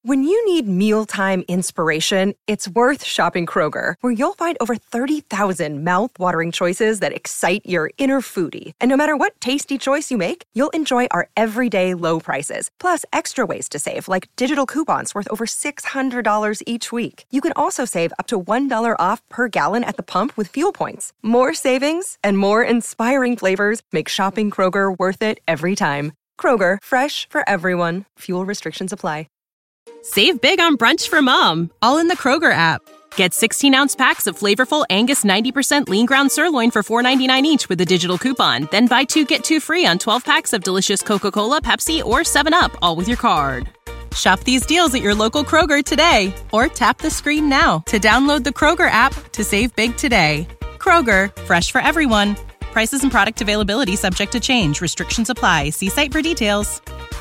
When you need mealtime inspiration, it's worth shopping Kroger, where you'll find over 30,000 mouth-watering choices that excite your inner foodie. And no matter what tasty choice you make, you'll enjoy our everyday low prices, plus extra ways to save, like digital coupons worth over $600 each week. You can also save up to $1 off per gallon at the pump with fuel points. More savings and more inspiring flavors make shopping Kroger worth it every time. Kroger, fresh for everyone. Fuel restrictions apply. Save big on brunch for mom, all in the Kroger app. Get 16-ounce packs of flavorful Angus 90% lean ground sirloin for $4.99 each with a digital coupon. Then buy 2, get 2 free on 12 packs of delicious Coca-Cola, Pepsi, or 7-Up, all with your card. Shop these deals at your local Kroger today, or tap the screen now to download the Kroger app to save big today. Kroger, fresh for everyone. Prices and product availability subject to change. Restrictions apply. See site for details.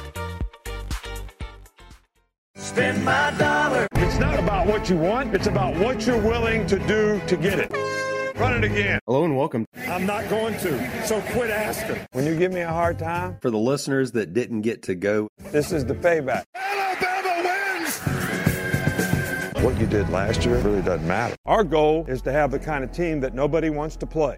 Spend my dollar. It's not about what you want. It's about what you're willing to do to get it. Run it again. Hello and welcome. I'm not going to, so quit asking. When you give me a hard time, For the listeners that didn't get to go, this is the payback. Alabama wins! What you did last year really doesn't matter. Our goal is to have the kind of team that nobody wants to play.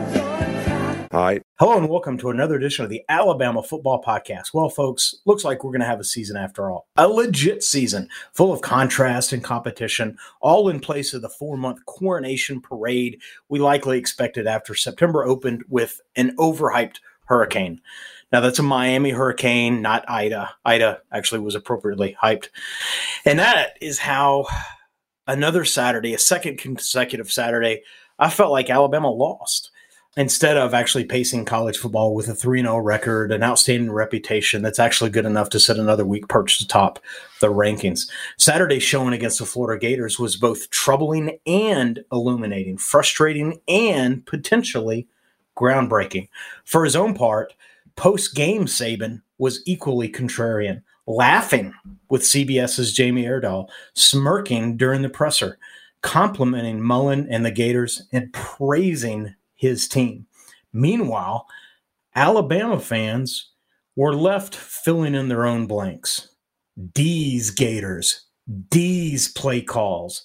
All right. Hello and welcome to another edition of the Alabama Football Podcast. Well, folks, looks like we're going to have a season after all. A legit season full of contrast and competition, all in place of the 4-month coronation parade we likely expected after September opened with an overhyped hurricane. Now, that's a Miami hurricane, not Ida. Ida actually was appropriately hyped. And that is how another Saturday, a second consecutive Saturday, I felt like Alabama lost. Instead of actually pacing college football with a 3-0 record, an outstanding reputation that's actually good enough to set another week perch atop the rankings. Saturday's showing against the Florida Gators was both troubling and illuminating, frustrating and potentially groundbreaking. For his own part, post-game Saban was equally contrarian, laughing with CBS's Jamie Erdahl, smirking during the presser, complimenting Mullen and the Gators, and praising his team. Meanwhile, Alabama fans were left filling in their own blanks. D's Gators, D's play calls,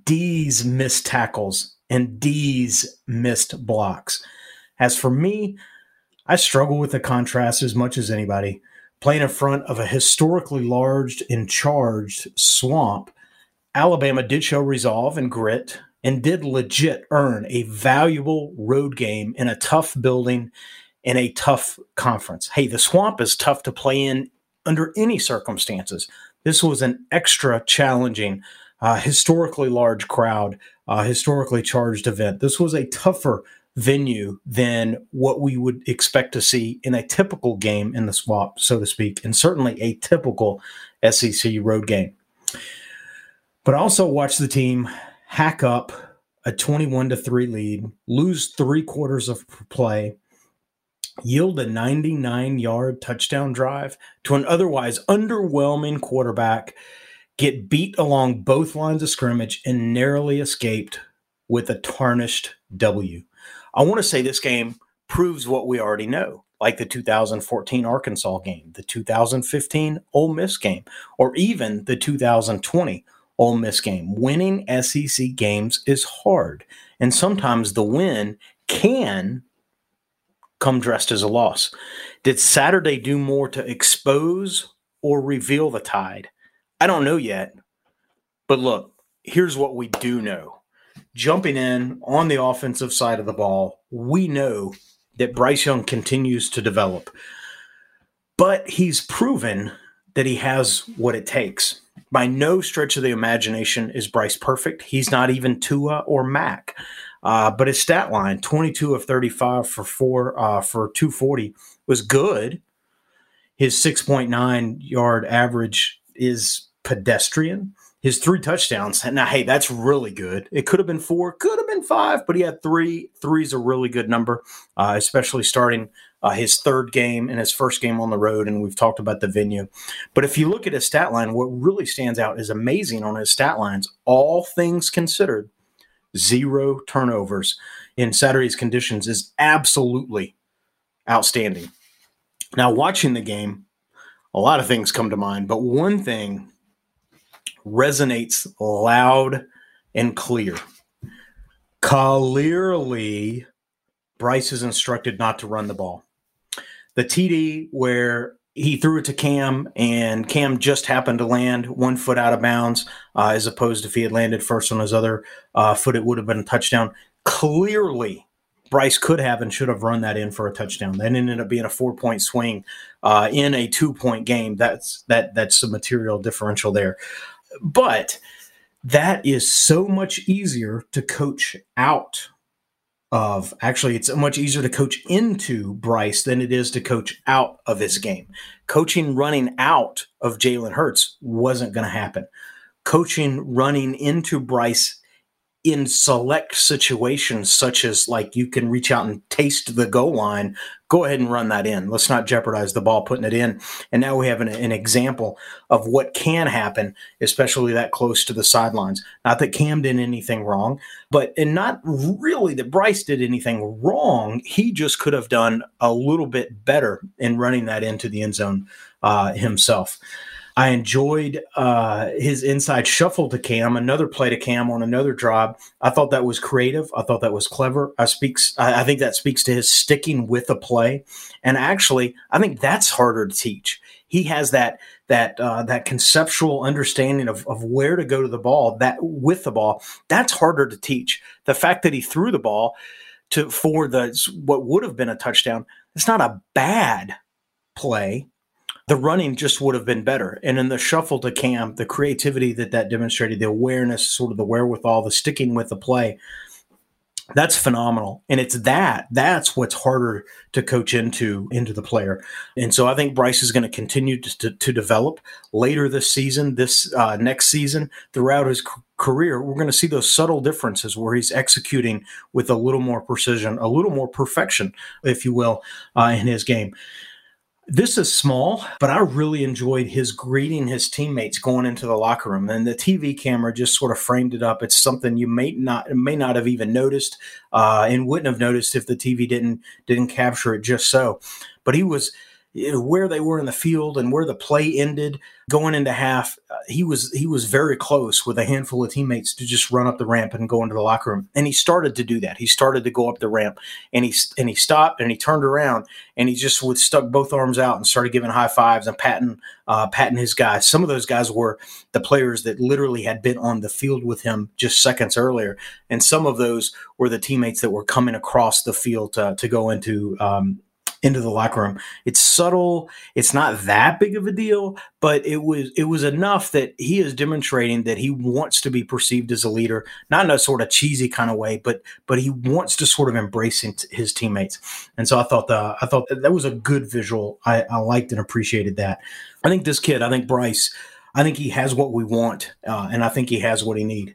D's missed tackles, and D's missed blocks. As for me, I struggle with the contrast as much as anybody. Playing in front of a historically large and charged swamp, Alabama did show resolve and grit and did legit earn a valuable road game in a tough building in a tough conference. Hey, the swamp is tough to play in under any circumstances. This was an extra challenging, historically large crowd, historically charged event. This was a tougher venue than what we would expect to see in a typical game in the swamp, so to speak, and certainly a typical SEC road game. But I also watched the team hack up a 21-3 lead, lose 3 quarters of play, yield a 99-yard touchdown drive to an otherwise underwhelming quarterback, get beat along both lines of scrimmage, and narrowly escaped with a tarnished W. I want to say this game proves what we already know, like the 2014 Arkansas game, the 2015 Ole Miss game, or even the 2020 Ole Miss game. Winning SEC games is hard, and sometimes the win can come dressed as a loss. Did Saturday do more to expose or reveal the tide? I don't know yet, but look, here's what we do know. Jumping in on the offensive side of the ball, we know that Bryce Young continues to develop, but he's proven that he has what it takes. By no stretch of the imagination is Bryce perfect. He's not even Tua or Mac. But his stat line, 22 of 35 for 240, was good. His 6.9 yard average is pedestrian. His 3 touchdowns, now, hey, that's really good. It could have been 4, could have been 5, but he had 3. 3 is a really good number, especially starting his third game and his first game on the road, and we've talked about the venue. But if you look at his stat line, what really stands out is amazing on his stat lines, all things considered, 0 turnovers in Saturday's conditions is absolutely outstanding. Now, watching the game, a lot of things come to mind, but one thing resonates loud and clear. Clearly, Bryce is instructed not to run the ball. The TD where he threw it to Cam, and Cam just happened to land 1 foot out of bounds, as opposed to if he had landed first on his other foot, it would have been a touchdown. Clearly, Bryce could have and should have run that in for a touchdown. That ended up being a 4-point swing in a 2-point game. That's the material differential there. But that is so much easier to coach out of. Actually, it's much easier to coach into Bryce than it is to coach out of his game. Coaching running out of Jalen Hurts wasn't going to happen. Coaching running into Bryce in select situations, such as like you can reach out and taste the goal line, go ahead and run that in. Let's not jeopardize the ball putting it in. And now we have an example of what can happen, especially that close to the sidelines. Not that Cam did anything wrong, and not really that Bryce did anything wrong. He just could have done a little bit better in running that into the end zone himself. I enjoyed his inside shuffle to Cam, another play to Cam on another drive. I thought that was creative. I thought that was clever. I think that speaks to his sticking with a play. And actually, I think that's harder to teach. He has that conceptual understanding of where to go to the ball, that with the ball. That's harder to teach. The fact that he threw the ball for what would have been a touchdown, it's not a bad play. The running just would have been better. And in the shuffle to Cam, the creativity that demonstrated, the awareness, sort of the wherewithal, the sticking with the play, that's phenomenal. And that's what's harder to coach into the player. And so I think Bryce is going to continue to develop later this season, next season, throughout his career. We're going to see those subtle differences where he's executing with a little more precision, a little more perfection, if you will, in his game. This is small, but I really enjoyed his greeting his teammates going into the locker room, and the TV camera just sort of framed it up. It's something you may not have even noticed, and wouldn't have noticed if the TV didn't capture it just so. But he was where they were in the field and where the play ended going into half. He was very close with a handful of teammates to just run up the ramp and go into the locker room. And he started to do that. He started to go up the ramp, and he stopped and he turned around and he just stuck both arms out and started giving high fives and patting his guys. Some of those guys were the players that literally had been on the field with him just seconds earlier, and some of those were the teammates that were coming across the field to go into the locker room. It's subtle. It's not that big of a deal, but it was enough that he is demonstrating that he wants to be perceived as a leader, not in a sort of cheesy kind of way, but he wants to sort of embrace his teammates. And so I thought that was a good visual. I liked and appreciated that. I think this kid, Bryce, I think he has what we want, and I think he has what we need.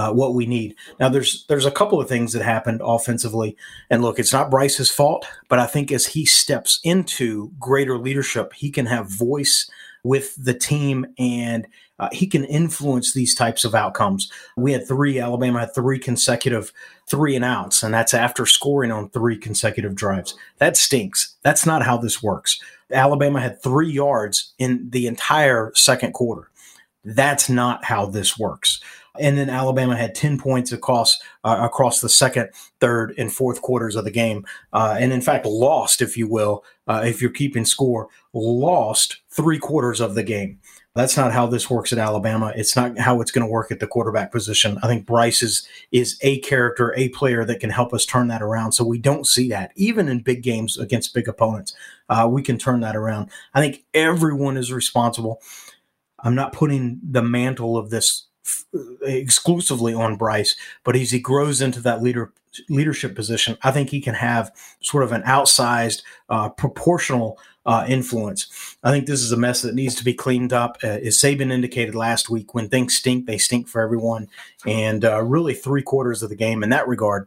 Now, there's a couple of things that happened offensively, and look, it's not Bryce's fault, but I think as he steps into greater leadership, he can have voice with the team, and he can influence these types of outcomes. Alabama had 3 consecutive 3-and-outs, and that's after scoring on 3 consecutive drives. That stinks. That's not how this works. Alabama had 3 yards in the entire second quarter. That's not how this works. And then Alabama had 10 points across the second, third, and fourth quarters of the game. And in fact, lost, if you will, if you're keeping score, lost 3 quarters of the game. That's not how this works at Alabama. It's not how it's going to work at the quarterback position. I think Bryce is a character, a player that can help us turn that around. So we don't see that. Even in big games against big opponents, we can turn that around. I think everyone is responsible. I'm not putting the mantle of this exclusively on Bryce, but as he grows into that leadership position, I think he can have sort of an outsized, proportional influence. I think this is a mess that needs to be cleaned up. As Saban indicated last week, when things stink, they stink for everyone. And really 3 quarters of the game in that regard,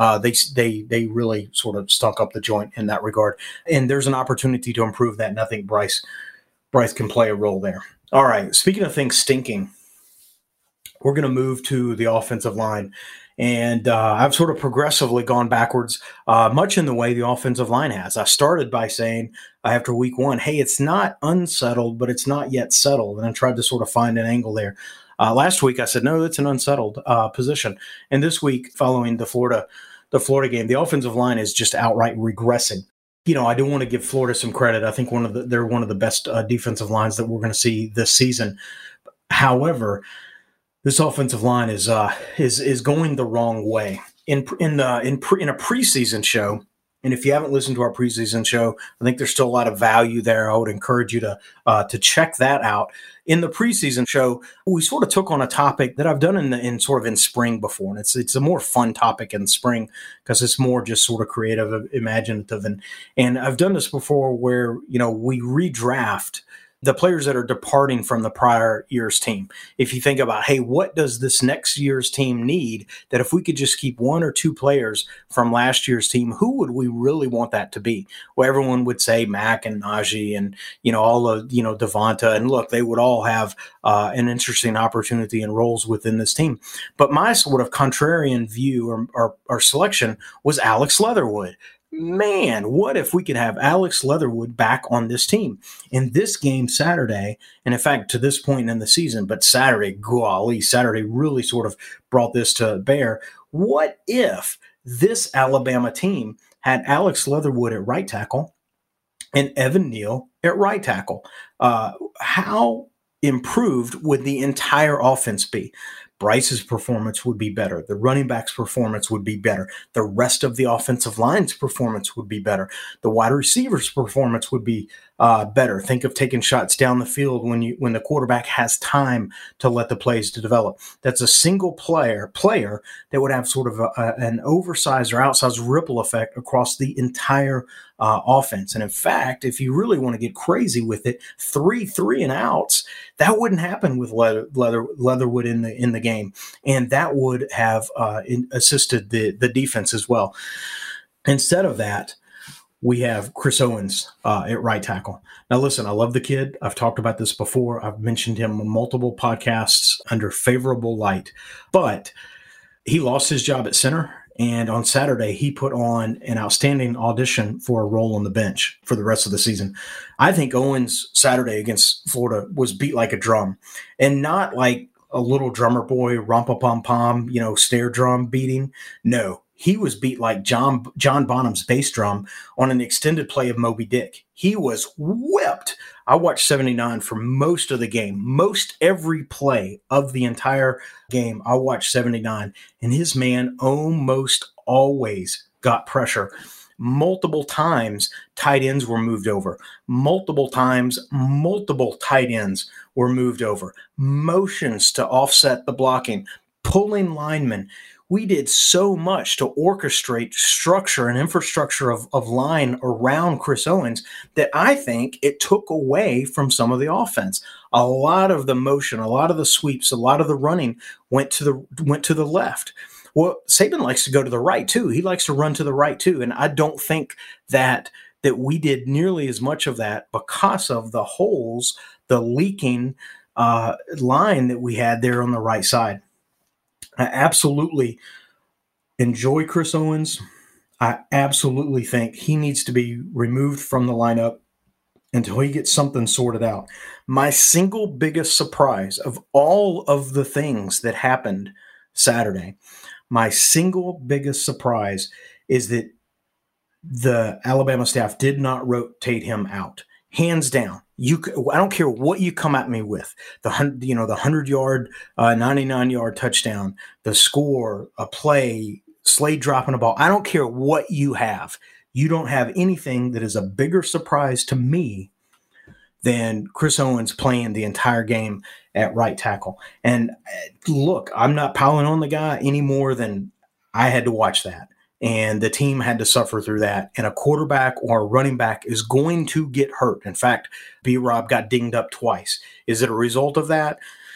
they really sort of stunk up the joint in that regard. And there's an opportunity to improve that, and I think Bryce can play a role there. All right, speaking of things stinking, we're going to move to the offensive line. And I've sort of progressively gone backwards, much in the way the offensive line has. I started by saying after week 1, hey, it's not unsettled, but it's not yet settled. And I tried to sort of find an angle there. Last week, I said, no, it's an unsettled position. And this week, following the Florida game, the offensive line is just outright regressing. I do want to give Florida some credit. I think they're one of the best defensive lines that we're going to see this season. However, this offensive line is going the wrong way. In a preseason show, and if you haven't listened to our preseason show, I think there's still a lot of value there. I would encourage you to check that out. In the preseason show, we sort of took on a topic that I've done in spring before, and it's a more fun topic in spring because it's more just sort of creative, imaginative, and I've done this before where we redraft the players that are departing from the prior year's team. If you think about, hey, what does this next year's team need, that if we could just keep 1 or 2 players from last year's team, who would we really want that to be? Well, everyone would say Mac and Najee and, all of, Devonta. And look, they would all have an interesting opportunity and roles within this team. But my sort of contrarian view or selection was Alex Leatherwood. Man, what if we could have Alex Leatherwood back on this team? In this game Saturday, and in fact, to this point in the season, but Saturday really sort of brought this to bear. What if this Alabama team had Alex Leatherwood at right tackle and Evan Neal at right tackle? How improved would the entire offense be? Bryce's performance would be better. The running back's performance would be better. The rest of the offensive line's performance would be better. The wide receiver's performance would be better. Think of taking shots down the field when the quarterback has time to let the plays to develop. That's a single player that would have sort of an oversized or outsized ripple effect across the entire offense. And in fact, if you really want to get crazy with it, 3 and outs, that wouldn't happen with Leatherwood in the game, and that would have assisted the defense as well. Instead of that, we have Chris Owens at right tackle. Now, listen, I love the kid. I've talked about this before. I've mentioned him on multiple podcasts under favorable light, but he lost his job at center. And on Saturday, he put on an outstanding audition for a role on the bench for the rest of the season. I think Owens Saturday against Florida was beat like a drum, and not like a little drummer boy, rompa-pom-pom, snare drum beating. No, he was beat like John Bonham's bass drum on an extended play of Moby Dick. He was whipped. I watched 79 for most of the game. Most every play of the entire game, I watched 79. And his man almost always got pressure. Multiple times, tight ends were moved over. Multiple times, multiple tight ends were moved over. Motions to offset the blocking. Pulling linemen. We did so much to orchestrate structure and infrastructure of line around Chris Owens that I think it took away from some of the offense. A lot of the motion, a lot of the sweeps, a lot of the running went to the left. Well, Saban likes to go to the right too. He likes to run to the right too, and I don't think that we did nearly as much of that because of the holes, the leaking line that we had there on the right side. I absolutely enjoy Chris Owens. I absolutely think he needs to be removed from the lineup until he gets something sorted out. My single biggest surprise of all of the things that happened Saturday, my single biggest surprise is that the Alabama staff did not rotate him out. Hands down. I don't care what you come at me with. The 100-yard, 99-yard touchdown, the score, a play, Slade dropping a ball. I don't care what you have. You don't have anything that is a bigger surprise to me than Chris Owens playing the entire game at right tackle. And look, I'm not piling on the guy any more than I had to watch that. And the team had to suffer through that. And a quarterback or a running back is going to get hurt. In fact, B-Rob got dinged up twice. Is it a result of that?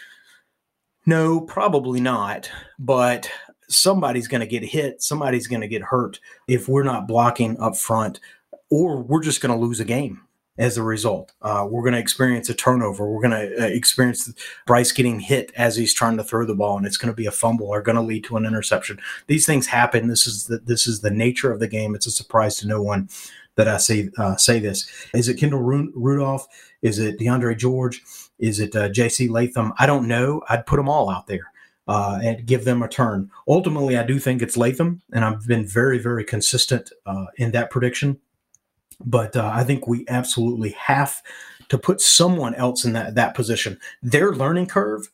No, probably not. But somebody's going to get hit. Somebody's going to get hurt if we're not blocking up front, or we're just going to lose a game. as a result. We're going to experience a turnover. We're going to experience Bryce getting hit as he's trying to throw the ball, and it's going to be a fumble or going to lead to an interception. These things happen. This is the nature of the game. It's a surprise to no one that I say this. Is it Kendall Rudolph? Is it DeAndre George? Is it J.C. Latham? I don't know. I'd put them all out there and give them a turn. Ultimately, I do think it's Latham, and I've been very, very consistent in that prediction. But I think we absolutely have to put someone else in that position. Their learning curve,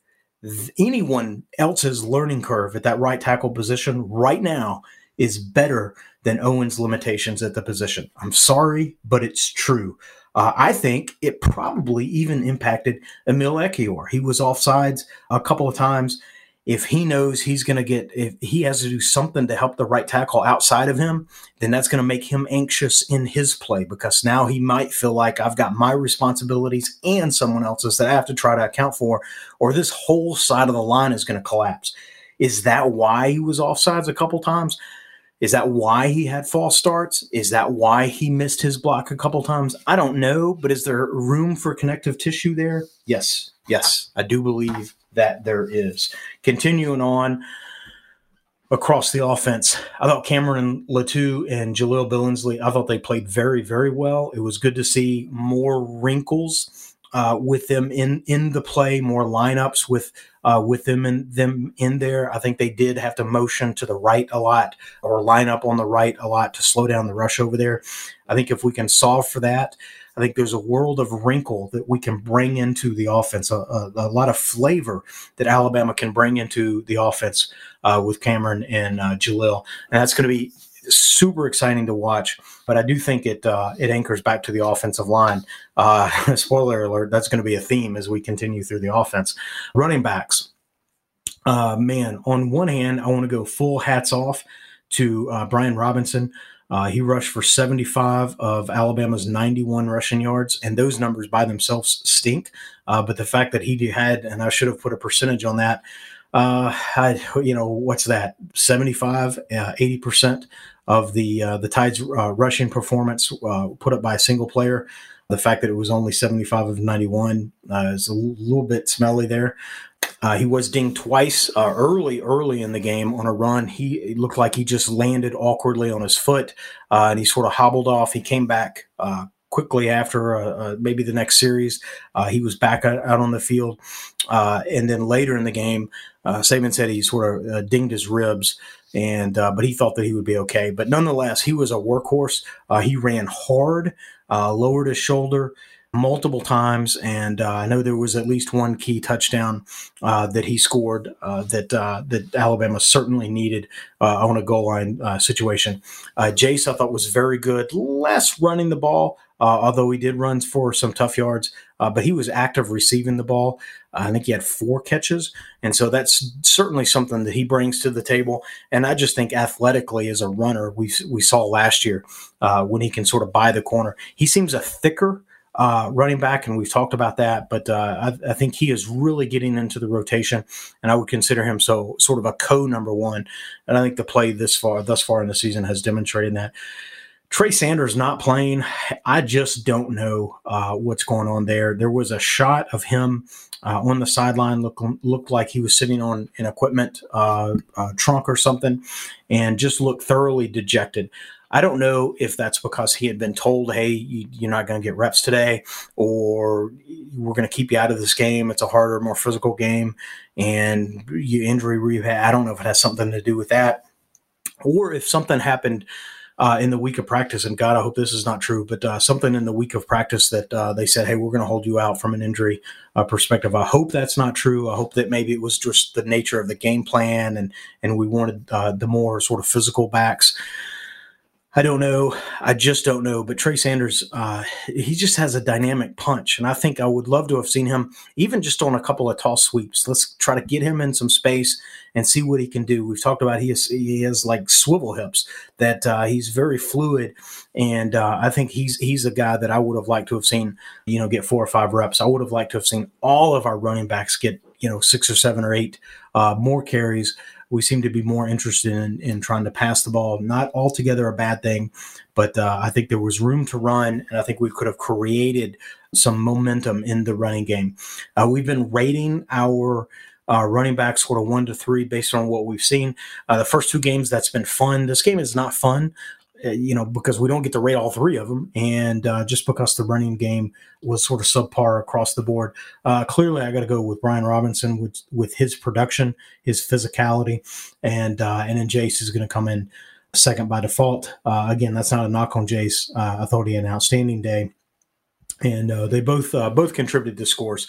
anyone else's learning curve at that right tackle position right now is better than Owen's limitations at the position. I'm sorry, but it's true. I think it probably even impacted Emil Ekiyor. He was offsides a couple of times. If he knows if he has to do something to help the right tackle outside of him, then that's going to make him anxious in his play, because now he might feel like I've got my responsibilities and someone else's that I have to try to account for, or this whole side of the line is going to collapse. Is that why he was offsides a couple times? Is that why he had false starts? Is that why he missed his block a couple times? I don't know, but is there room for connective tissue there? Yes, I do believe that there is. Continuing on across the offense, I thought Cameron Latu and Jaleel Billingsley, I thought they played very, very well. It was good to see more wrinkles with them in the play, more lineups with them in there. I think they did have to motion to the right a lot, or line up on the right a lot to slow down the rush over there. I think if we can solve for that, I think there's a world of wrinkle that we can bring into the offense, a lot of flavor that Alabama can bring into the offense with Cameron and Jaleel. And that's going to be super exciting to watch. But I do think it anchors back to the offensive line. Spoiler alert, that's going to be a theme as we continue through the offense. Running backs. On one hand, I want to go full hats off to Brian Robinson. He rushed for 75 of Alabama's 91 rushing yards, and those numbers by themselves stink. But the fact that he had, and I should have put a percentage on that, what's that? 75, 80% of the Tide's rushing performance put up by a single player. The fact that it was only 75 of 91 is a little bit smelly there. He was dinged twice early in the game on a run. It looked like he just landed awkwardly on his foot, and he sort of hobbled off. He came back quickly after maybe the next series. He was back out on the field. And then later in the game, Saban said he sort of dinged his ribs, but he thought that he would be okay. But nonetheless, he was a workhorse. He ran hard, lowered his shoulder multiple times, and I know there was at least one key touchdown that he scored that Alabama certainly needed on a goal line situation. Jace, I thought, was very good, less running the ball, although he did run for some tough yards, but he was active receiving the ball. I think he had 4 catches, and so that's certainly something that he brings to the table. And I just think athletically as a runner, we saw last year when he can sort of buy the corner. He seems a thicker running back, and we've talked about that, but I think he is really getting into the rotation, and I would consider him sort of a number one. And I think the play thus far in the season has demonstrated that. Trey Sanders not playing, I just don't know what's going on there. There was a shot of him on the sideline, looked like he was sitting on an equipment trunk or something, and just looked thoroughly dejected. I don't know if that's because he had been told, hey, you're not going to get reps today, or we're going to keep you out of this game. It's a harder, more physical game, and you injury rehab. I don't know if it has something to do with that, or if something happened in the week of practice, and God, I hope this is not true, but something in the week of practice that they said, hey, we're going to hold you out from an injury perspective. I hope that's not true. I hope that maybe it was just the nature of the game plan, and we wanted the more sort of physical backs. I don't know. I just don't know. But Trey Sanders, he just has a dynamic punch. And I think I would love to have seen him even just on a couple of toss sweeps. Let's try to get him in some space and see what he can do. We've talked about he has like swivel hips, that he's very fluid. And I think he's a guy that I would have liked to have seen, get 4 or 5 reps. I would have liked to have seen all of our running backs get, 6 or 7 or 8 more carries We seem to be more interested in trying to pass the ball. Not altogether a bad thing, but I think there was room to run, and I think we could have created some momentum in the running game. We've been rating our running back sort of 1 to 3 based on what we've seen. The first 2 games, that's been fun. This game is not fun, because we don't get to rate all 3 of them. And just because the running game was sort of subpar across the board. Clearly, I got to go with Brian Robinson with his production, his physicality, and then Jace is going to come in second by default. Again, that's not a knock on Jace. I thought he had an outstanding day. And they both contributed to scores.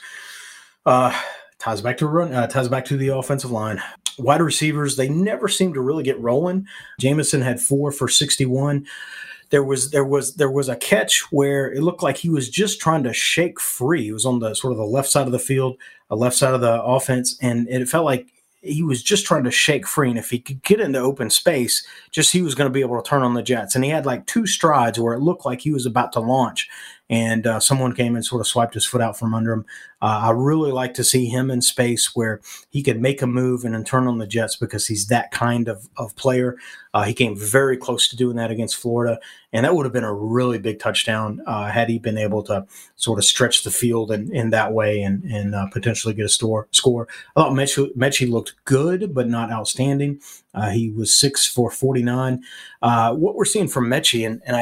Ties back to the offensive line. Wide receivers, they never seem to really get rolling. Jamison had 4 for 61. There was a catch where it looked like he was just trying to shake free. He was on the sort of the left side of the field, the left side of the offense, and it felt like he was just trying to shake free. And if he could get into open space, he was going to be able to turn on the jets. And he had like 2 strides where it looked like he was about to launch. And someone came and sort of swiped his foot out from under him. I really like to see him in space where he could make a move and then turn on the jets because he's that kind of player. He came very close to doing that against Florida, and that would have been a really big touchdown had he been able to sort of stretch the field in that way and potentially get a score. I thought Mechie looked good, but not outstanding. He was 6 for 49. What we're seeing from Mechie, and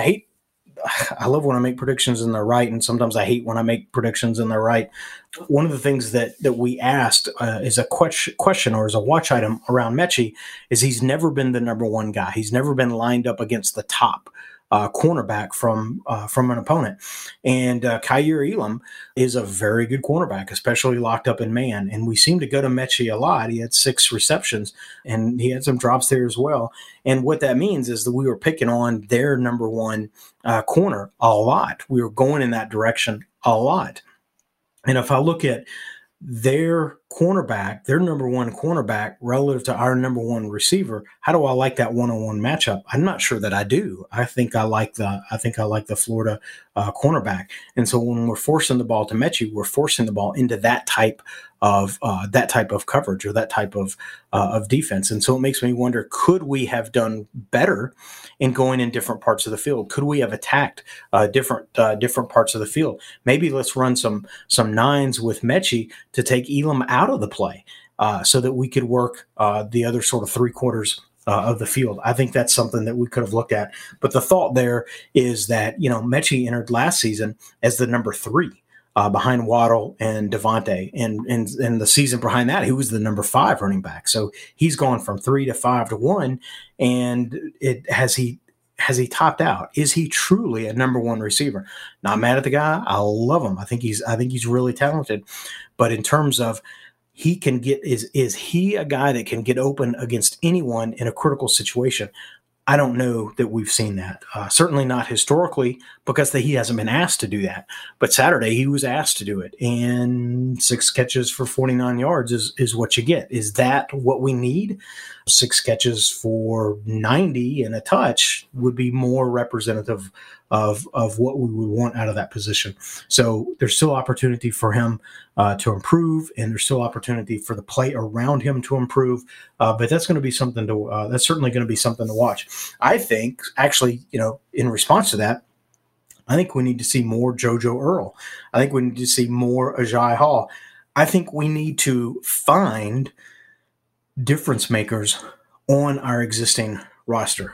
I love when I make predictions and they're right, and sometimes I hate when I make predictions and they're right. One of the things that we asked is a question or as a watch item around Mechie is he's never been the number 1 guy. He's never been lined up against the top cornerback from an opponent. And Kaiir Elam is a very good cornerback, especially locked up in man. And we seem to go to Mechie a lot. He had 6 receptions, and he had some drops there as well. And what that means is that we were picking on their number 1 corner a lot. We were going in that direction a lot. And if I look at their cornerback, their number 1 cornerback relative to our number 1 receiver, how do I like that one-on-one matchup? I'm not sure that I do. I think I like the Florida cornerback. And so when we're forcing the ball to Mechie, we're forcing the ball into that type of coverage or that type of defense. And so it makes me wonder, could we have done better in going in different parts of the field? Could we have attacked different parts of the field? Maybe let's run some 9s with Mechie to take Elam out of the play so that we could work the other sort of 3 quarters of the field. I think that's something that we could have looked at. But the thought there is that, Mechie entered last season as the number 3 behind Waddle and Devontae. And the season behind that, he was the number 5 running back. So he's gone from 3 to 5 to 1. And has he topped out? Is he truly a number 1 receiver? Not mad at the guy. I love him. I think he's really talented. But in terms of he can get, is he a guy that can get open against anyone in a critical situation? I don't know that we've seen that. Certainly not historically, because he hasn't been asked to do that. But Saturday he was asked to do it, and 6 catches for 49 yards is what you get. Is that what we need? 6 catches for 90 and a touch would be more representative of what we would want out of that position. So there's still opportunity for him to improve, and there's still opportunity for the play around him to improve. But that's going to be something that's certainly going to be something to watch. I think, actually, in response to that, I think we need to see more JoJo Earl. I think we need to see more Agiye Hall. I think we need to find difference makers on our existing roster.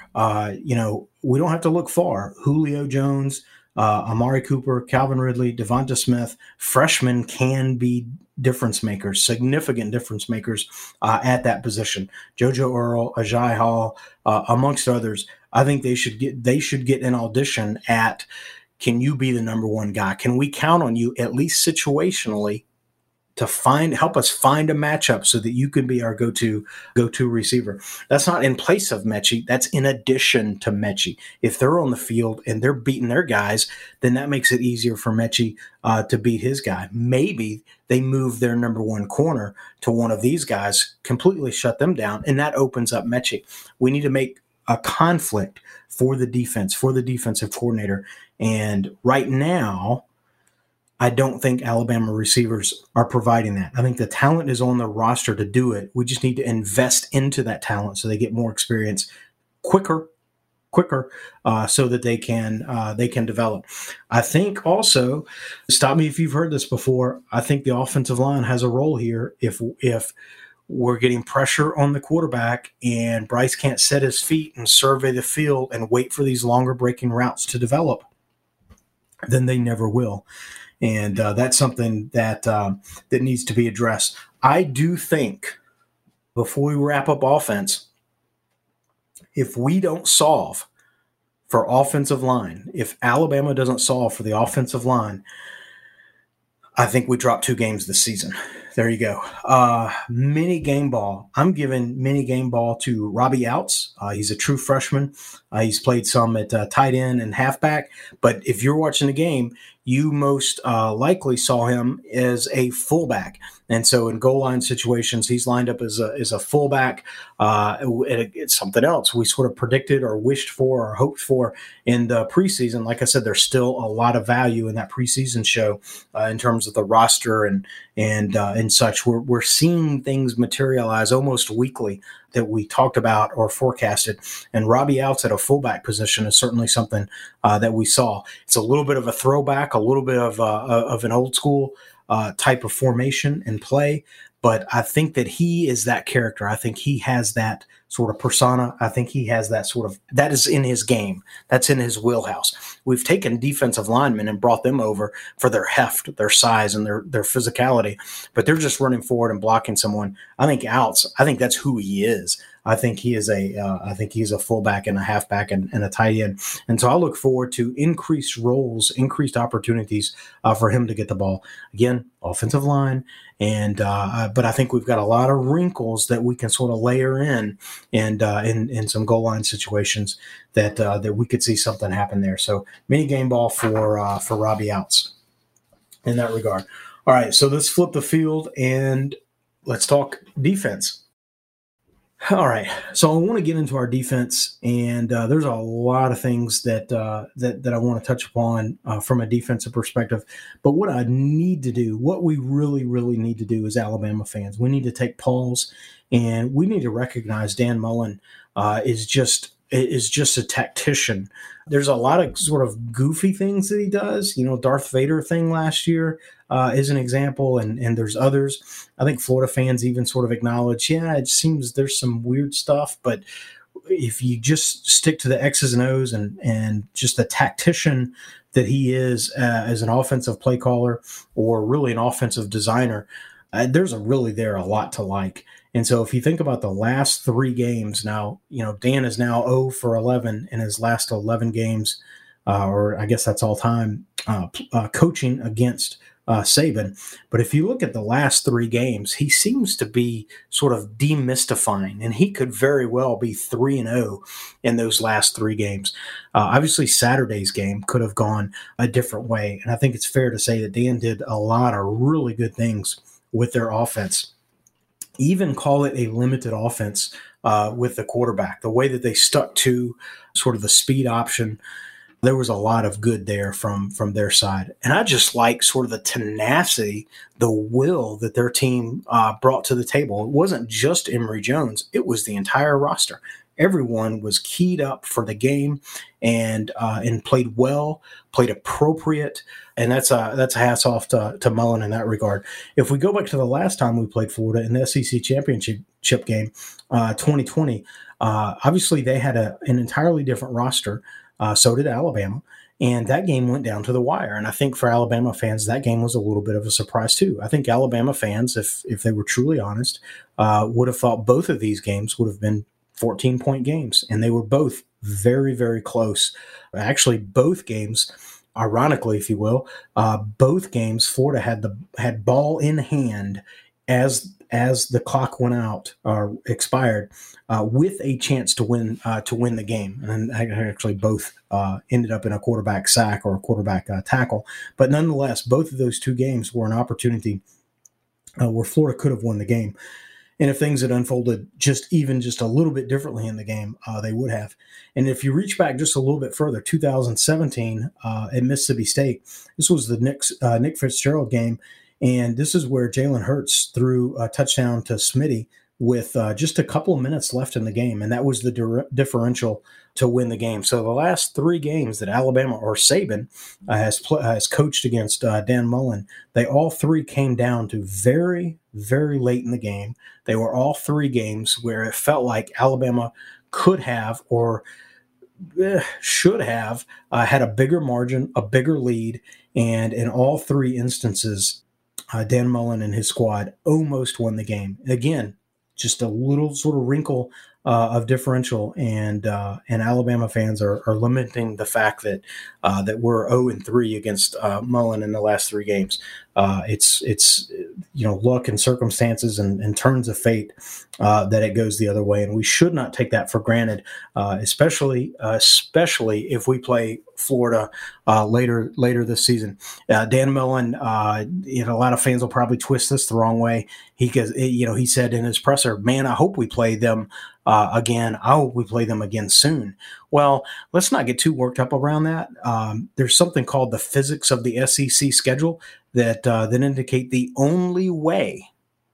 We don't have to look far. Julio Jones, Amari Cooper, Calvin Ridley, Devonta Smith, freshmen can be difference makers, significant difference makers at that position. JoJo Earl, Agiye Hall, amongst others. I think they should get an audition at, can you be the number 1 guy? Can we count on you, at least situationally, to help us find a matchup so that you can be our go-to receiver? That's not in place of Mechie. That's in addition to Mechie. If they're on the field and they're beating their guys, then that makes it easier for Mechie to beat his guy. Maybe they move their number 1 corner to one of these guys, completely shut them down, and that opens up Mechie. We need to make a conflict for the defense, for the defensive coordinator. And right now, I don't think Alabama receivers are providing that. I think the talent is on the roster to do it. We just need to invest into that talent so they get more experience quicker, so that they can develop. I think also, stop me if you've heard this before, I think the offensive line has a role here. If we're getting pressure on the quarterback and Bryce can't set his feet and survey the field and wait for these longer breaking routes to develop, then they never will. And that's something that needs to be addressed. I do think, before we wrap up offense, if we don't solve for offensive line, if Alabama doesn't solve for the offensive line, I think we drop 2 games this season. There you go. Mini game ball. I'm giving mini game ball to Robbie Outs. He's a true freshman. He's played some at tight end and halfback. But if you're watching the game, you most likely saw him as a fullback. And so in goal line situations, he's lined up as a fullback. It's something else we sort of predicted or wished for or hoped for in the preseason. Like I said, there's still a lot of value in that preseason show in terms of the roster and such. We're seeing things materialize almost weekly that we talked about or forecasted. And Robbie Outs at a fullback position is certainly something that we saw. It's a little bit of a throwback, a little bit of an old school type of formation and play. But I think that he is that character. I think he has that sort of persona. I think he has that that is in his game. That's in his wheelhouse. We've taken defensive linemen and brought them over for their heft, their size, and their physicality, but they're just running forward and blocking someone. I think that's who he is. I think he is he's a fullback and a halfback and a tight end. And so I look forward to increased roles, increased opportunities for him to get the ball. Again, offensive line. And but I think we've got a lot of wrinkles that we can sort of layer in in some goal line situations that we could see something happen there. So mini game ball for Robbie Outs in that regard. All right, so let's flip the field and let's talk defense. All right, so I want to get into our defense, and there's a lot of things that I want to touch upon from a defensive perspective. But what I need to do, what we really, really need to do as Alabama fans, we need to take pause, and we need to recognize Dan Mullen is just a tactician. There's a lot of sort of goofy things that he does. Darth Vader thing last year is an example, and there's others. I think Florida fans even sort of acknowledge, it seems there's some weird stuff, but if you just stick to the X's and O's and just the tactician that he is as an offensive play caller or really an offensive designer, there's a lot to like. And so if you think about the last 3 games now, Dan is now 0 for 11 in his last 11 games, or I guess that's all time, coaching against Saban. But if you look at the last 3 games, he seems to be sort of demystifying, and he could very well be 3-0 in those last 3 games. Obviously, Saturday's game could have gone a different way, and I think it's fair to say that Dan did a lot of really good things with their offense. Even call it a limited offense with the quarterback, the way that they stuck to sort of the speed option. There was a lot of good there from their side. And I just like sort of the tenacity, the will that their team brought to the table. It wasn't just Emory Jones. It was the entire roster. Everyone was keyed up for the game and played well, played appropriate. And that's a hats off to Mullen in that regard. If we go back to the last time we played Florida in the SEC championship game, 2020, obviously they had an entirely different roster. So did Alabama. And that game went down to the wire. And I think for Alabama fans, that game was a little bit of a surprise too. I think Alabama fans, if they were truly honest, would have thought both of these games would have been 14-point games. And they were both very, very close. Actually, both games, ironically, if you will, both games, Florida had ball in hand as the clock went out or expired, with a chance to win the game. And actually both ended up in a quarterback sack or a quarterback tackle. But nonetheless, both of those 2 games were an opportunity where Florida could have won the game. And if things had unfolded just a little bit differently in the game, they would have. And if you reach back just a little bit further, 2017 at Mississippi State, this was the Nick Fitzgerald game. And this is where Jalen Hurts threw a touchdown to Smitty with just a couple of minutes left in the game. And that was the differential to win the game. So the last 3 games that Alabama or Saban has coached against Dan Mullen, they all 3 came down to very, very late in the game. They were all 3 games where it felt like Alabama could have or should have had a bigger margin, a bigger lead. And in all 3 instances, Dan Mullen and his squad almost won the game. Again, just a little sort of wrinkle of differential, and Alabama fans are lamenting the fact that we're 0-3 against Mullen in the last 3 games. It's luck and circumstances and turns of fate that it goes the other way, and we should not take that for granted, especially if we play Florida later this season. Dan Mullen, a lot of fans will probably twist this the wrong way. He said in his presser, "Man, I hope we play them again. I hope we play them again soon." Well, let's not get too worked up around that. There's something called the physics of the SEC schedule that indicate the only way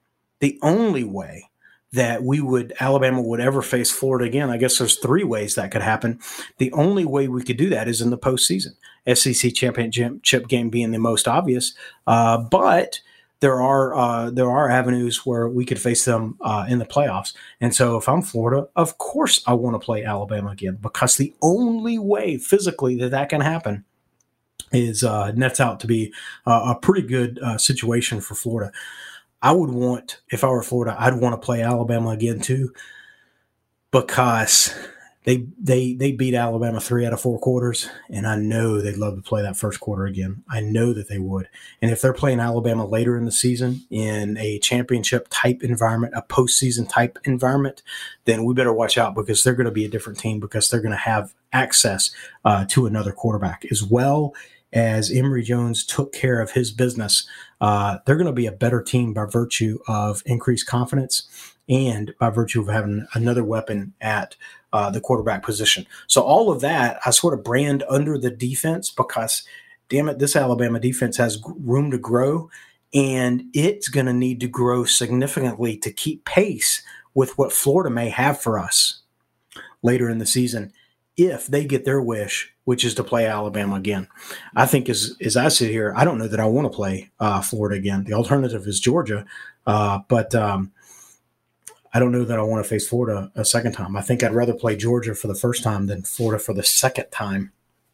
that Alabama would ever face Florida again. I guess there's 3 ways that could happen. The only way we could do that is in the postseason. SEC championship game being the most obvious, but there are avenues where we could face them in the playoffs. And so if I'm Florida, of course I want to play Alabama again, because the only way physically that can happen is nets out to be a pretty good situation for Florida. If I were Florida, I'd want to play Alabama again too, because they beat Alabama 3 out of 4 quarters, and I know they'd love to play that first quarter again. I know that they would. And if they're playing Alabama later in the season in a championship type environment, a postseason type environment, then we better watch out, because they're going to be a different team, because they're going to have access to another quarterback. As well as Emory Jones took care of his business, they're going to be a better team by virtue of increased confidence and by virtue of having another weapon at the quarterback position. So all of that I sort of brand under the defense, because, damn it, this Alabama defense has room to grow, and it's going to need to grow significantly to keep pace with what Florida may have for us later in the season if they get their wish, which is to play Alabama again. I think as I sit here, I don't know that I want to play Florida again. The alternative is Georgia, but I don't know that I want to face Florida a second time. I think I'd rather play Georgia for the first time than Florida for the second time,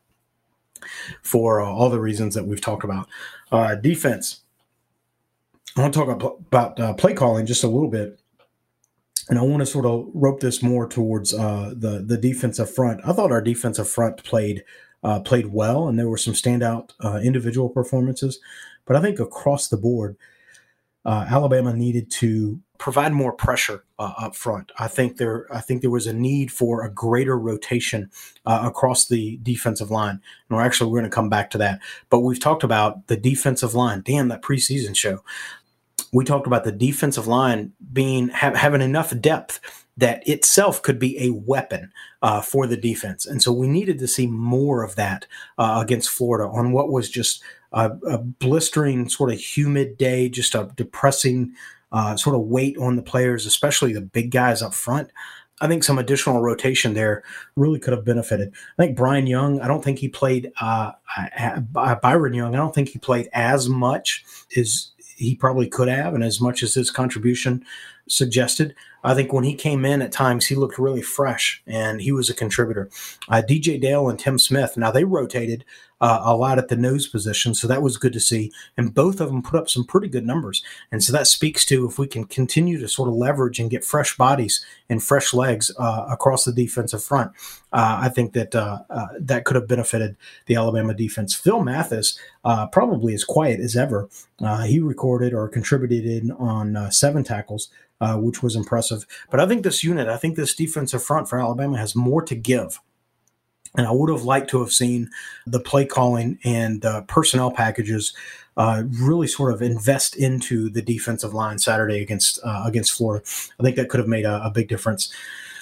for all the reasons that we've talked about. Defense. I want to talk about play calling just a little bit. And I want to sort of rope this more towards the defensive front. I thought our defensive front played well, and there were some standout individual performances. But I think across the board, Alabama needed to provide more pressure up front. I think there was a need for a greater rotation across the defensive line. And we're going to come back to that. But we've talked about the defensive line. Damn, that preseason show. We talked about the defensive line having enough depth that itself could be a weapon for the defense. And so we needed to see more of that against Florida on what was just a blistering, sort of humid day, just a depressing sort of weight on the players, especially the big guys up front. I think some additional rotation there really could have benefited. I think Brian Young, I don't think he played Byron Young, I don't think he played as much as he probably could have, and as much as his contribution suggested. I think when he came in at times, he looked really fresh, and he was a contributor. DJ Dale and Tim Smith, now they rotated a lot at the nose position, so that was good to see. And both of them put up some pretty good numbers. And so that speaks to, if we can continue to sort of leverage and get fresh bodies and fresh legs across the defensive front, I think that that could have benefited the Alabama defense. Phil Mathis, probably as quiet as ever. He recorded or contributed on 7 tackles, which was impressive. But I think this defensive front for Alabama has more to give And I would have liked to have seen the play calling and personnel packages really sort of invest into the defensive line Saturday against Florida. I think that could have made a big difference.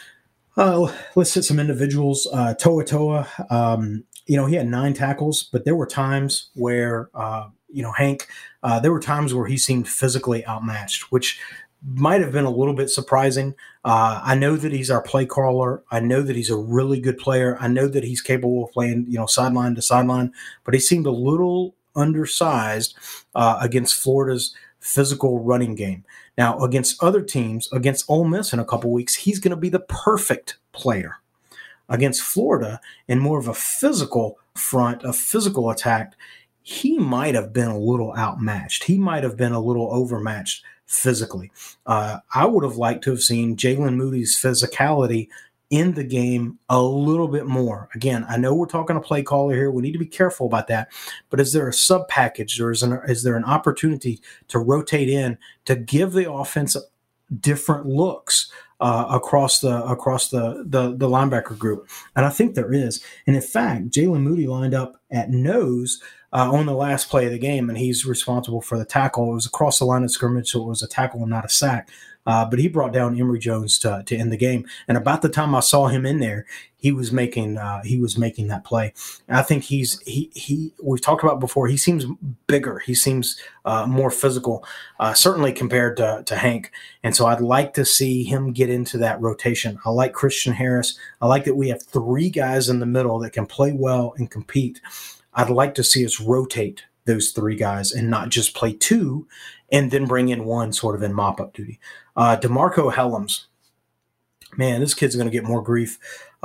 Let's hit some individuals. Toa Toa, he had 9 tackles, but there were times where, Hank, there were times where he seemed physically outmatched, which might have been a little bit surprising. I know that he's our play caller. I know that he's a really good player. I know that he's capable of playing, sideline to sideline, but he seemed a little undersized against Florida's physical running game. Now, against other teams, against Ole Miss in a couple weeks, he's going to be the perfect player. Against Florida, in more of a physical front, a physical attack, he might have been a little outmatched. He might have been a little overmatched physically. I would have liked to have seen Jalen Moody's physicality in the game a little bit more. Again, I know we're talking a play caller here. We need to be careful about that. But is there a sub package, or is there an opportunity to rotate in to give the offense different looks across the linebacker group? And I think there is. And in fact, Jalen Moody lined up at nose on the last play of the game, and he's responsible for the tackle. It was across the line of scrimmage, so it was a tackle and not a sack. But he brought down Emory Jones to end the game. And about the time I saw him in there, he was making that play. And I think we've talked about before, he seems bigger. He seems more physical, certainly compared to Hank. And so I'd like to see him get into that rotation. I like Christian Harris. I like that we have 3 guys in the middle that can play well and compete. I'd like to see us rotate those 3 guys and not just play 2 and then bring in 1 sort of in mop-up duty. DeMarco Hellams, man, this kid's going to get more grief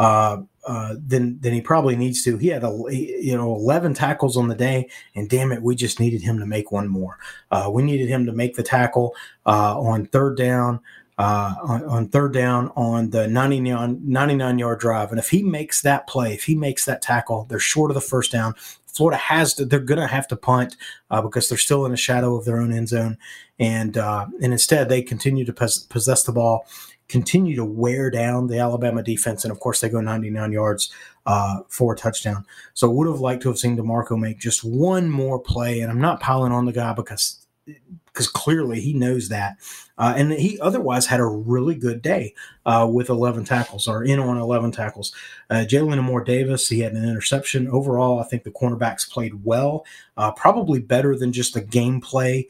than he probably needs to. He had 11 tackles on the day, and damn it, we just needed him to make 1 more. We needed him to make the tackle on third down. On third down on the 99-yard drive. And if he makes that play, if he makes that tackle, they're short of the first down. Florida they're going to have to punt because they're still in the shadow of their own end zone. And instead they continue to possess the ball, continue to wear down the Alabama defense. And of course they go 99 yards for a touchdown. So would have liked to have seen DeMarco make just 1 more play. And I'm not piling on the guy because clearly he knows that. And he otherwise had a really good day with 11 tackles, or in on 11 tackles. Jalen Amore Davis, he had an interception. Overall, I think the cornerbacks played well, probably better than just the gameplay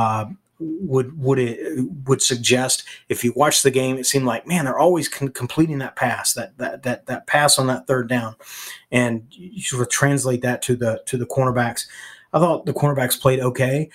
would suggest. If you watch the game, it seemed like, man, they're always completing that pass, that pass on that third down. And you sort of translate that to the cornerbacks. I thought the cornerbacks played okay.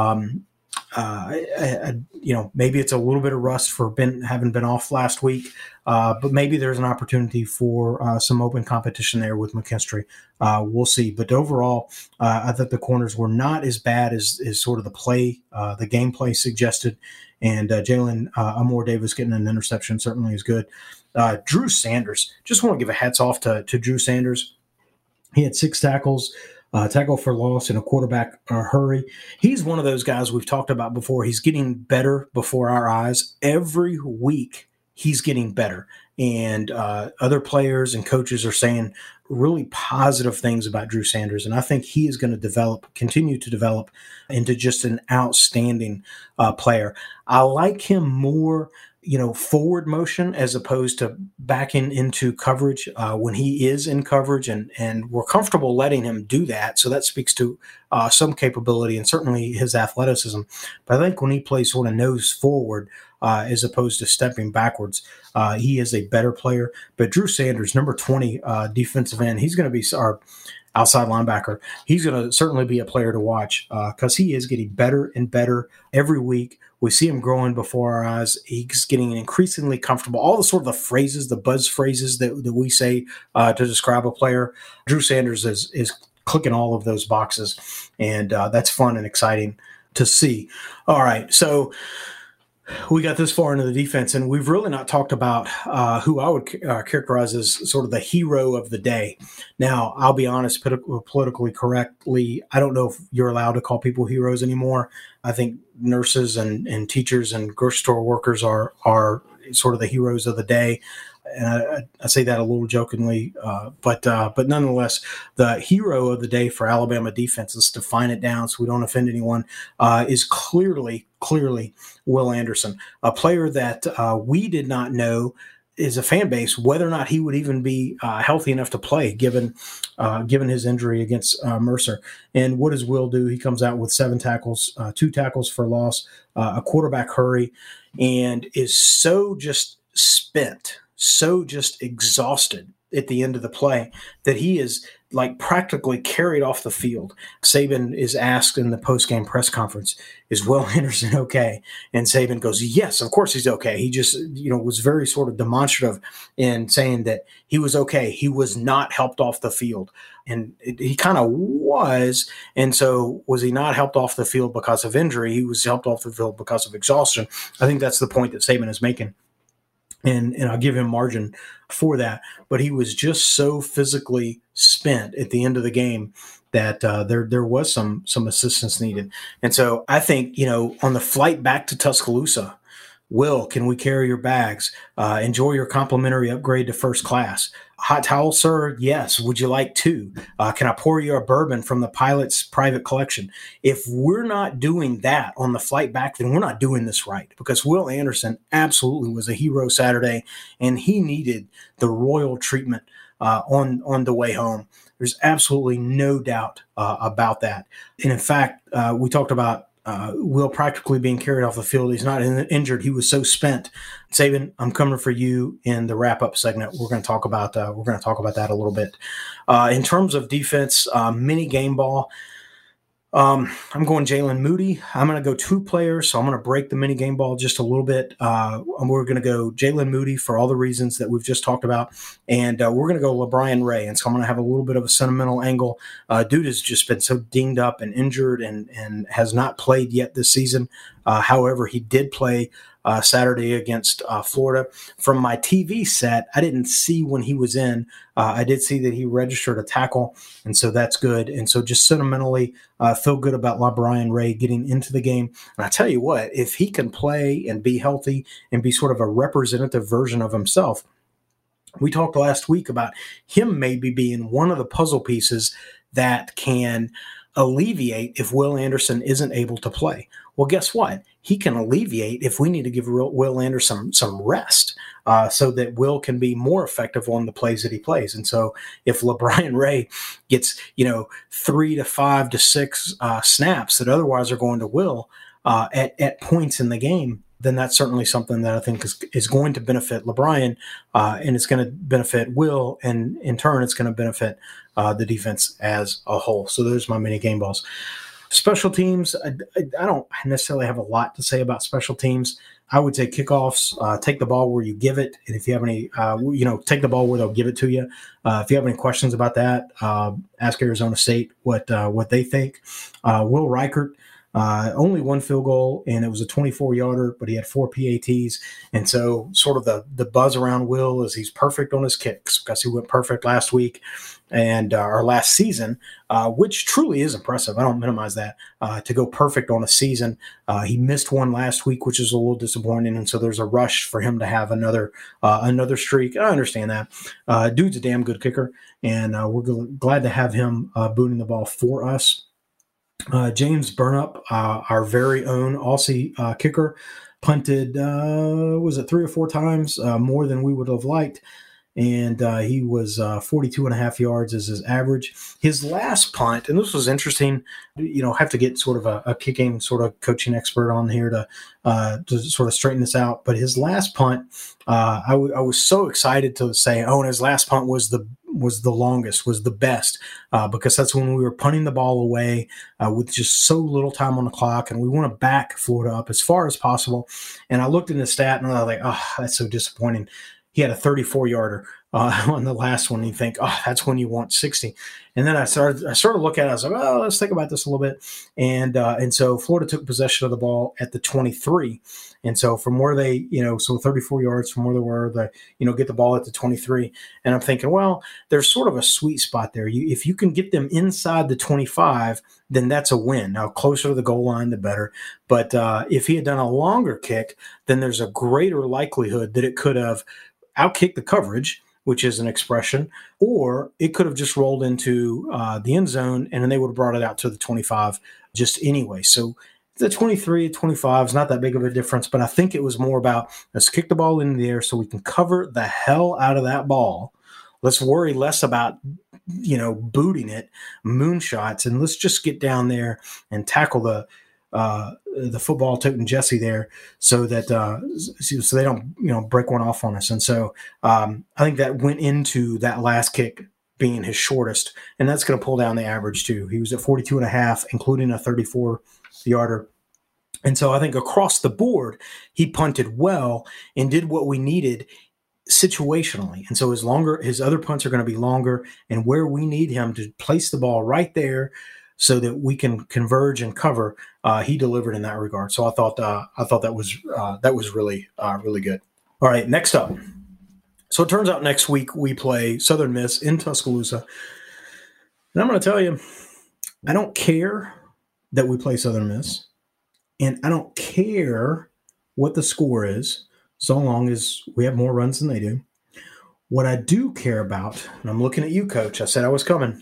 Maybe it's a little bit of rust for having been off last week, but maybe there's an opportunity for some open competition there with McKinstry. We'll see. But overall, I thought the corners were not as bad as sort of the gameplay suggested. And Jalen Amore Davis getting an interception certainly is good. Drew Sanders, just want to give a hats off to Drew Sanders. He had 6 tackles. Tackle for loss in a quarterback hurry. He's one of those guys we've talked about before. He's getting better before our eyes. Every week he's getting better. And other players and coaches are saying really positive things about Drew Sanders. And I think he is going to continue to develop into just an outstanding player. I like him more forward motion as opposed to backing into coverage when he is in coverage, and we're comfortable letting him do that. So that speaks to some capability and certainly his athleticism. But I think when he plays sort of nose forward as opposed to stepping backwards, he is a better player. But Drew Sanders, number 20 defensive end, he's going to be our outside linebacker. He's going to certainly be a player to watch because he is getting better and better every week. We see him growing before our eyes. He's getting increasingly comfortable. All the sort of the phrases, the buzz phrases that we say to describe a player, Drew Sanders is clicking all of those boxes, and that's fun and exciting to see. All right, so we got this far into the defense, and we've really not talked about who I would characterize as sort of the hero of the day. Now, I'll be honest, politically correctly, I don't know if you're allowed to call people heroes anymore. I think nurses and teachers and grocery store workers are sort of the heroes of the day. and I say that a little jokingly, but nonetheless, the hero of the day for Alabama defense, let's define it down so we don't offend anyone, is clearly Will Anderson, a player that we did not know as a fan base whether or not he would even be healthy enough to play given his injury against Mercer. And what does Will do? He comes out with 7 tackles, 2 tackles for loss, a quarterback hurry, and is so just spent, so just exhausted at the end of the play that he is like practically carried off the field. Saban is asked in the post-game press conference, is Will Anderson okay? And Saban goes, yes, of course he's okay. He just, was very sort of demonstrative in saying that he was okay. He was not helped off the field. And he kind of was. And so was he not helped off the field because of injury? He was helped off the field because of exhaustion. I think that's the point that Saban is making. And I'll give him margin for that. But he was just so physically spent at the end of the game that there was some assistance needed. And so I think, on the flight back to Tuscaloosa, Will, can we carry your bags? Enjoy your complimentary upgrade to first class. Hot towel, sir? Yes. Would you like 2? Can I pour you a bourbon from the pilot's private collection? If we're not doing that on the flight back, then we're not doing this right, because Will Anderson absolutely was a hero Saturday, and he needed the royal treatment on the way home. There's absolutely no doubt about that. And in fact, we talked about Will practically being carried off the field. He's not injured. He was so spent. Saban, I'm coming for you in the wrap-up segment. We're going to talk about that a little bit. In terms of defense, mini game ball, I'm going Jalen Moody. I'm going to go 2 players, so I'm going to break the mini game ball just a little bit. We're going to go Jalen Moody for all the reasons that we've just talked about, and we're going to go LaBryan Ray. And so I'm going to have a little bit of a sentimental angle. Dude has just been so dinged up and injured and has not played yet this season. However, he did play Saturday against Florida. From my TV set, I didn't see when he was in. I did see that he registered a tackle, and so that's good. And so just sentimentally, feel good about LaBryan Ray getting into the game. And I tell you what, if he can play and be healthy and be sort of a representative version of himself, we talked last week about him maybe being one of the puzzle pieces that can alleviate if Will Anderson isn't able to play. Well, guess what? He can alleviate if we need to give Will Anderson some rest so that Will can be more effective on the plays that he plays. And so if LaBryan Ray gets, 3 to 5 to 6 snaps that otherwise are going to Will at points in the game, then that's certainly something that I think is going to benefit LaBryan, and it's going to benefit Will, and in turn, it's going to benefit the defense as a whole. So those are my mini game balls. Special teams, I don't necessarily have a lot to say about special teams. I would say kickoffs, take the ball where you give it. And if you have any, take the ball where they'll give it to you. If you have any questions about that, ask Arizona State what they think. Will Reichert, only 1 field goal, and it was a 24-yarder, but he had 4 PATs. And so sort of the buzz around Will is he's perfect on his kicks, because he went perfect last week and our last season, which truly is impressive. I don't minimize that, to go perfect on a season. He missed one last week, which is a little disappointing. And so there's a rush for him to have another streak. I understand that. Dude's a damn good kicker, and we're glad to have him booting the ball for us. James Burnup, our very own Aussie kicker, punted, was it 3 or 4 times, more than we would have liked. And he was 42.5 yards as his average. His last punt, and this was interesting, have to get sort of a kicking sort of coaching expert on here to sort of straighten this out. But his last punt, I was so excited to say, and his last punt was the longest, was the best, because that's when we were punting the ball away with just so little time on the clock, and we want to back Florida up as far as possible. And I looked in the stat, and I was like, oh, that's so disappointing. He had a 34-yarder on the last one. You think, oh, that's when you want 60. And then I started to look at it. I was like, oh, let's think about this a little bit. And so Florida took possession of the ball at the 23. And so from where they, so 34 yards from where they were, get the ball at the 23. And I'm thinking, well, there's sort of a sweet spot there. If you can get them inside the 25, then that's a win. Now, closer to the goal line, the better. But if he had done a longer kick, then there's a greater likelihood that it could have outkick the coverage, which is an expression, or it could have just rolled into the end zone, and then they would have brought it out to the 25 just anyway. So the 23, 25 is not that big of a difference, but I think it was more about let's kick the ball in the air so we can cover the hell out of that ball. Let's worry less about, booting it, moonshots, and let's just get down there and tackle the football toting Jesse there so that so they don't break one off on us. And so I think that went into that last kick being his shortest, and that's going to pull down the average too. He was at 42.5, including a 34-yarder. And so I think across the board, he punted well and did what we needed situationally. And so his other punts are going to be longer, and where we need him to place the ball right there so that we can converge and cover, he delivered in that regard. So I thought that was really good. All right, next up. So it turns out next week we play Southern Miss in Tuscaloosa. And I'm going to tell you, I don't care that we play Southern Miss, and I don't care what the score is, so long as we have more runs than they do. What I do care about, and I'm looking at you, Coach, I said I was coming,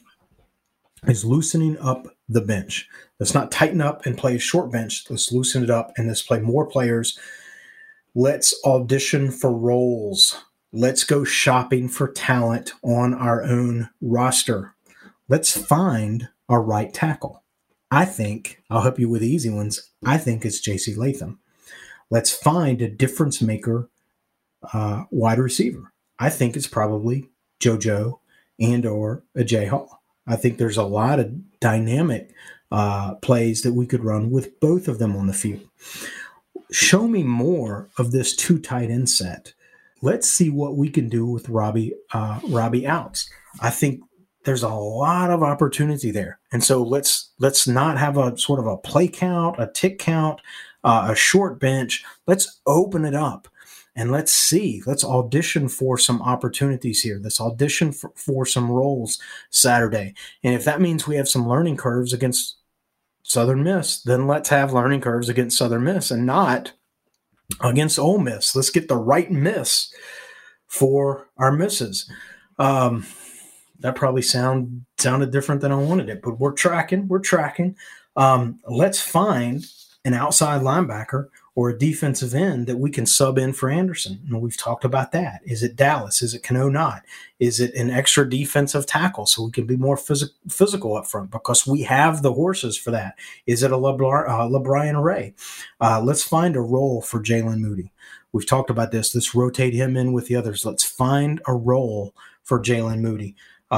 is loosening up the bench. Let's not tighten up and play a short bench. Let's loosen it up and let's play more players. Let's audition for roles. Let's go shopping for talent on our own roster. Let's find a right tackle. I think, I'll help you with the easy ones, I think it's J.C. Latham. Let's find a difference maker wide receiver. I think it's probably JoJo and or a Jay Hall. I think there's a lot of dynamic plays that we could run with both of them on the field. Show me more of this two tight end set. Let's see what we can do with Robbie outs. I think there's a lot of opportunity there. And so let's not have a sort of a play count, a tick count, a short bench. Let's open it up and let's see. Let's audition for some opportunities here. Let's audition for some roles Saturday. And if that means we have some learning curves against Southern Miss, then let's have learning curves against Southern Miss and not against Ole Miss. Let's get the right miss for our misses. That probably sounded different than I wanted it, but we're tracking. Let's find an outside linebacker or a defensive end that we can sub in for Anderson. And we've talked about that. Is it Dallas? Is it Kano Knott? Is it an extra defensive tackle so we can be more physical up front because we have the horses for that? Is it a LeBrian Ray? Let's find a role for Jalen Moody. We've talked about this. Let's rotate him in with the others. Let's find a role for Jalen Moody.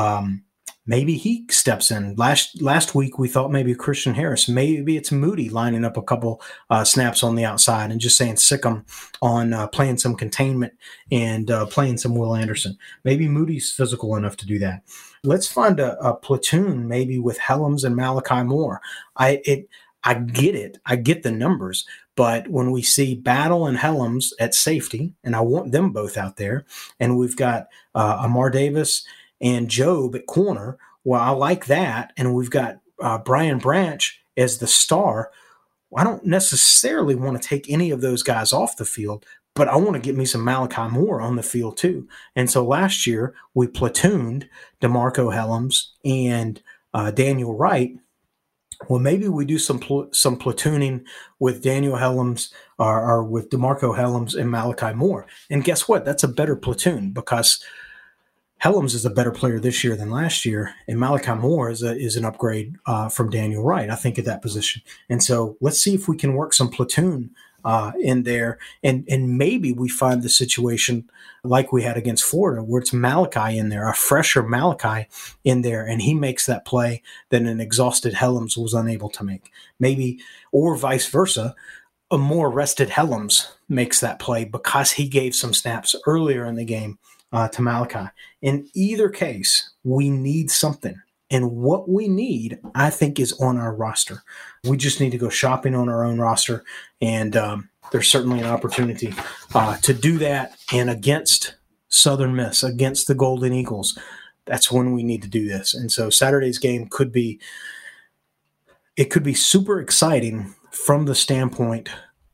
Maybe he steps in. Last week we thought maybe Christian Harris. Maybe it's Moody lining up a couple snaps on the outside and just saying sick him on playing some containment and playing some Will Anderson. Maybe Moody's physical enough to do that. Let's find a platoon maybe with Helms and Malachi Moore. I get it. I get the numbers. But when we see Battle and Helms at safety, and I want them both out there, and we've got Amar Davis and Job at corner, well, I like that. And we've got Brian Branch as the star. I don't necessarily want to take any of those guys off the field, but I want to get me some Malachi Moore on the field too. And so last year we platooned DeMarco Helms and Daniel Wright. Well, maybe we do some platooning with Daniel Helms or with DeMarco Helms and Malachi Moore. And guess what? That's a better platoon because Helms is a better player this year than last year, and Malachi Moore is an upgrade from Daniel Wright, I think, at that position. And so let's see if we can work some platoon in there, and maybe we find the situation like we had against Florida, where it's Malachi in there, a fresher Malachi in there, and he makes that play that an exhausted Helms was unable to make. Maybe, or vice versa, a more rested Helms makes that play because he gave some snaps earlier in the game to Malachi. In either case, we need something. And what we need, I think, is on our roster. We just need to go shopping on our own roster. And there's certainly an opportunity to do that. And against Southern Miss, against the Golden Eagles, that's when we need to do this. And so Saturday's game could be super exciting from the standpoint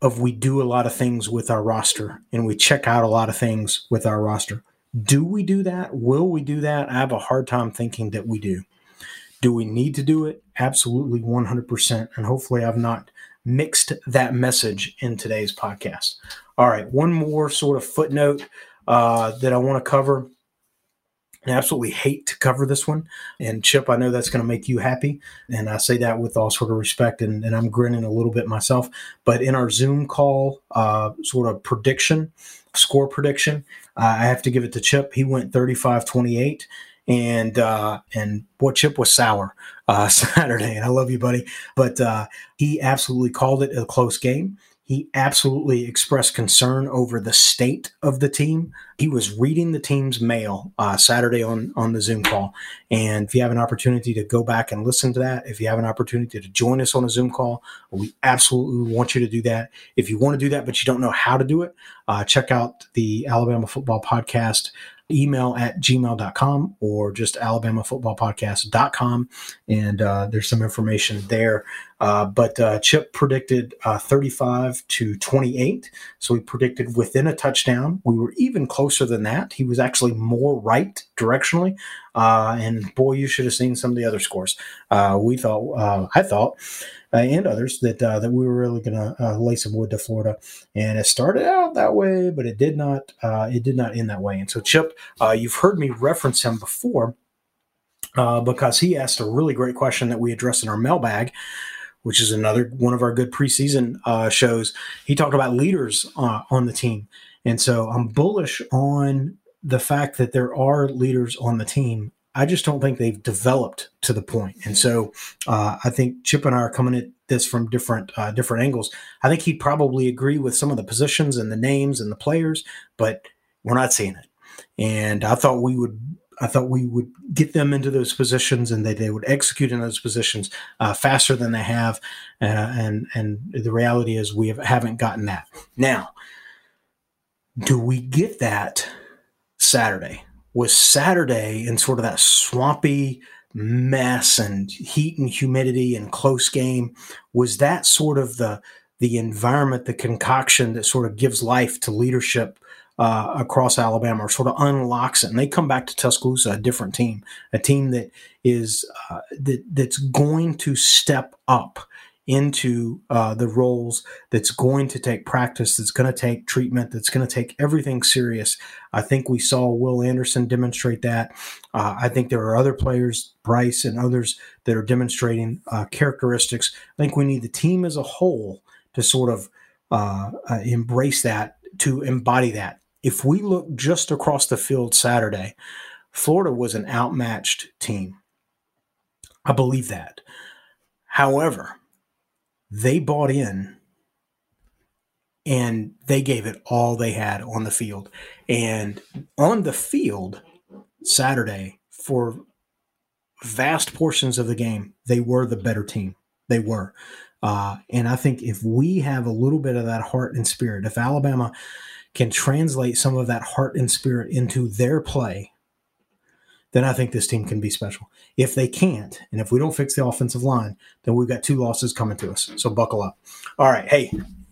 of we do a lot of things with our roster and we check out a lot of things with our roster. Do we do that? Will we do that? I have a hard time thinking that we do. Do we need to do it? Absolutely 100%. And hopefully I've not mixed that message in today's podcast. All right, one more sort of footnote that I want to cover. I absolutely hate to cover this one. And Chip, I know that's going to make you happy. And I say that with all sort of respect, and I'm grinning a little bit myself. But in our Zoom call sort of prediction, score prediction, I have to give it to Chip. He went 35-28. And boy, Chip was sour Saturday. And I love you, buddy. But he absolutely called it a close game. He absolutely expressed concern over the state of the team. He was reading the team's mail Saturday on the Zoom call. And if you have an opportunity to go back and listen to that, if you have an opportunity to join us on a Zoom call, we absolutely want you to do that. If you want to do that, but you don't know how to do it, check out the Alabama Football Podcast email at gmail.com or just alabamafootballpodcast.com. And there's some information there. But Chip predicted 35-28. So he predicted within a touchdown. We were even closer than that. He was actually more right directionally. And boy, you should have seen some of the other scores. I thought, and others that we were really going to lay some wood to Florida. And it started out that way, but it did not end that way. And so Chip, you've heard me reference him before because he asked a really great question that we addressed in our mailbag, which is another one of our good preseason shows. He talked about leaders on the team. And so I'm bullish on the fact that there are leaders on the team. I just don't think they've developed to the point. And so I think Chip and I are coming at this from different angles. I think he'd probably agree with some of the positions and the names and the players, but we're not seeing it. And I thought we would get them into those positions and that they would execute in those positions faster than they have. And the reality is we haven't gotten that. Now, do we get that Saturday? Was Saturday in sort of that swampy mess and heat and humidity and close game, was that sort of the environment, the concoction that sort of gives life to leadership across Alabama, or sort of unlocks it? And they come back to Tuscaloosa, a different team, a team that is that's going to step up into the roles, that's going to take practice, that's going to take treatment, that's going to take everything serious. I think we saw Will Anderson demonstrate that. I think there are other players, Bryce and others, that are demonstrating characteristics. I think we need the team as a whole to sort of embrace that, to embody that. If we look just across the field Saturday, Florida was an outmatched team. I believe that. However, they bought in and they gave it all they had on the field. And on the field Saturday, for vast portions of the game, they were the better team. They were. And I think if we have a little bit of that heart and spirit, if Alabama can translate some of that heart and spirit into their play, then I think this team can be special. If they can't, and if we don't fix the offensive line, then we've got 2 losses coming to us. So buckle up. All right. Hey,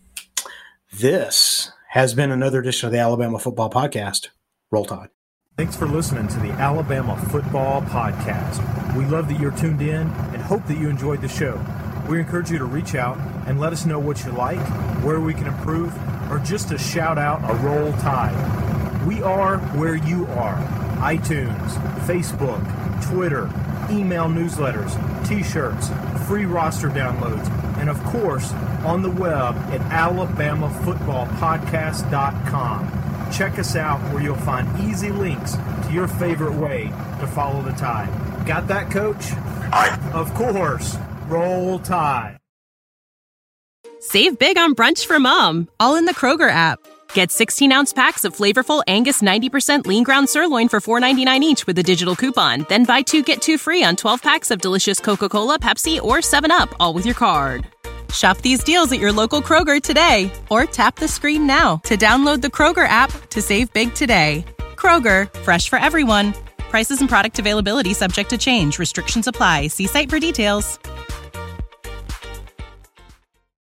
this has been another edition of the Alabama Football Podcast. Roll Tide. Thanks for listening to the Alabama Football Podcast. We love that you're tuned in and hope that you enjoyed the show. We encourage you to reach out and let us know what you like, where we can improve, or just to shout out a Roll Tide. We are where you are. iTunes, Facebook, Twitter, email newsletters, t-shirts, free roster downloads, and of course, on the web at alabamafootballpodcast.com. Check us out where you'll find easy links to your favorite way to follow the Tide. Got that, Coach? Aye. Of course. Roll Tide. Save big on brunch for mom, all in the Kroger app. Get 16-ounce packs of flavorful Angus 90% lean ground sirloin for $4.99 each with a digital coupon. Then buy 2, get 2 free on 12 packs of delicious Coca-Cola, Pepsi, or 7-Up, all with your card. Shop these deals at your local Kroger today, or tap the screen now to download the Kroger app to save big today. Kroger, fresh for everyone. Prices and product availability subject to change. Restrictions apply. See site for details.